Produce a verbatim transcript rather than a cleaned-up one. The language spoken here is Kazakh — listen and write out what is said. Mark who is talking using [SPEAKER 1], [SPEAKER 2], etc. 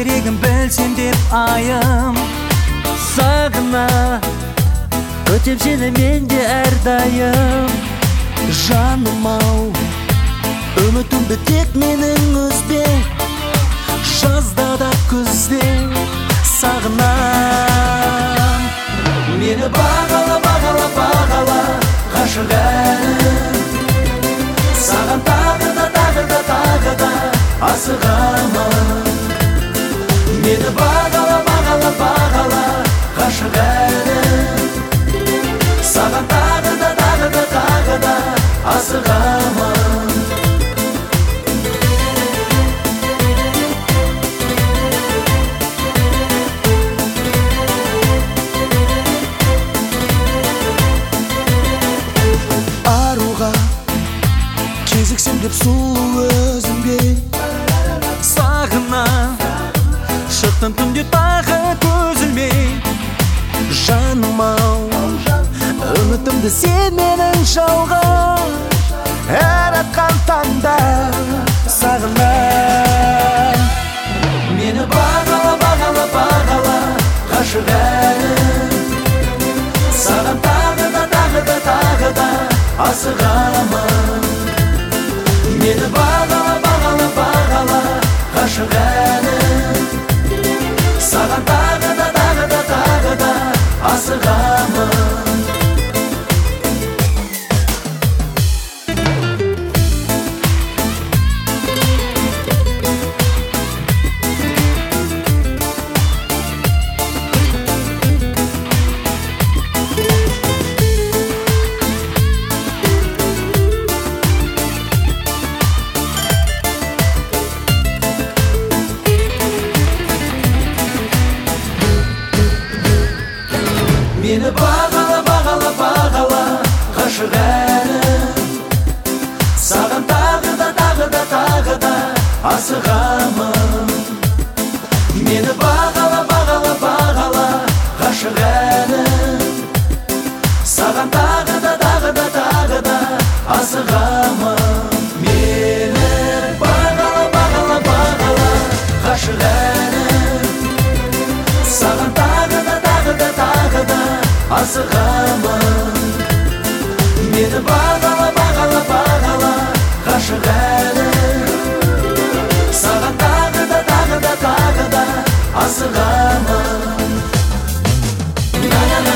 [SPEAKER 1] керегін білсем деп айым сағына өтем сені менде әрдайым. Жаным ау, үмітімді тек менің үзбе, жазда да күзде сағынам. Мені бағала, бағала, бағала, ғашық әнім. Саған тағы да, тағы да, тағы да асығамын. Мені бағала, бағала, бағала, ғашық әнім. Саған тағы да, тағы да, тағы да асығамын. Аруға кезіксем деп сұлу өзіңге сағына шықтым түнде тағы көз ілмей. Жаным ау, үмітімді сен менің жауға әр атқан таңда сағынам. Мені бағала, бағала, бағала, ғашық әнім. Саған тағы да, тағы да, тағы да асығамын. Мені бағала, бағала, бағала, ғашық әнім. Саған тағы да, тағы да, тағы да асығамын. Мені бағала, бағала, бағала, ғашық әнім. Саған тағы да, тағы да, тағы да асығамын. Мені бағала, бағала, бағала, ғашық әнім. Саған тағы да, тағы да, тағы да асығамын. Мені бағала, бағала, бағала, ғашық әнім. Саған тағы да, тағы да, тағы да асығамын. Мені бағала, бағала, бағала, ғашық әнім. Саған тағы да, тағы да, тағы да асығамын.